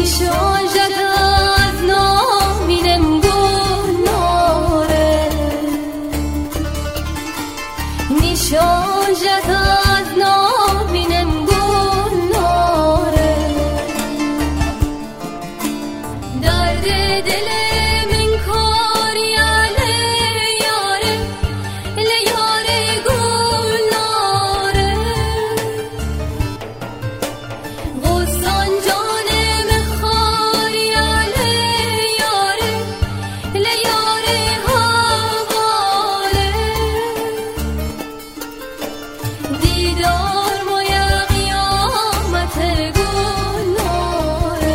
نشان جد از نامینم گناره نشان جد از نامینم گناره درد دل من کاری علی یاره لیاره گلاره غصان جانم خاری علی یاره لیاره حواله دیدار مویا قیامت گلاره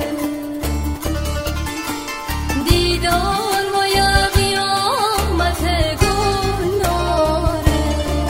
دیدار مویا قیامت گلاره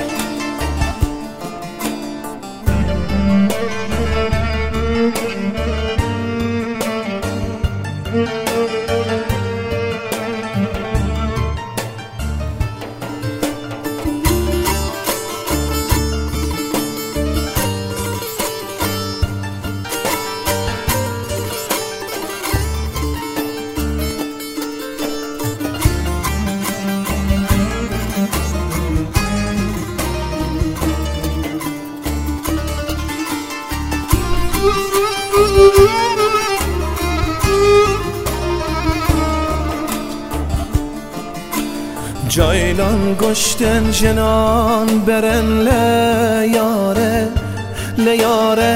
Caylan goşten jenan beren le yare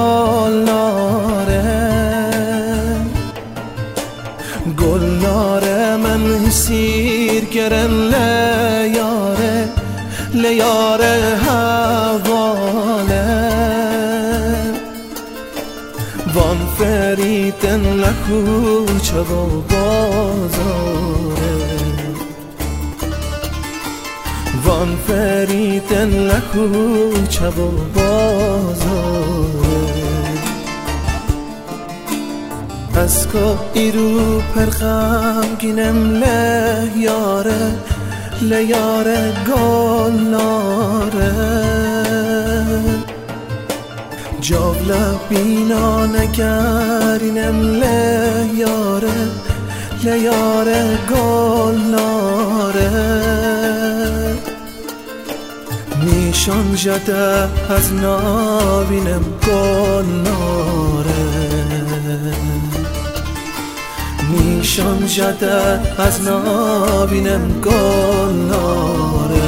gollare men hisir keren le yare havale van feriten la kucha do bazare وان فریتن لکوچه و بازاره از که ایرو پرخم گینم لیاره گلاره جاولا بینا نگرینم لیاره گلاره نیشان جده از نابینم گلاره نیشان جده از نابینم گلاره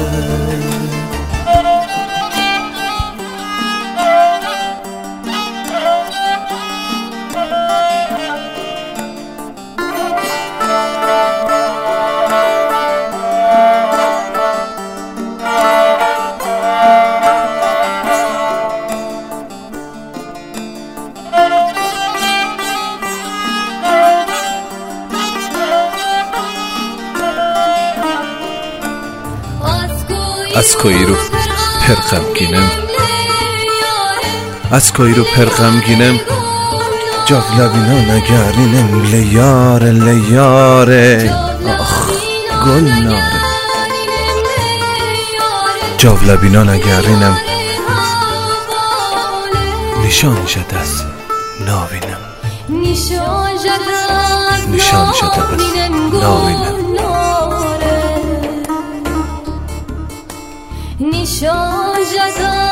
از کویرو پرغم گینم جاغلبینا نگرینم لیاره آخ گلناره جاغلبینا نگرینم نشان جد از ناوینم نشان جد از ناوینم نشان جد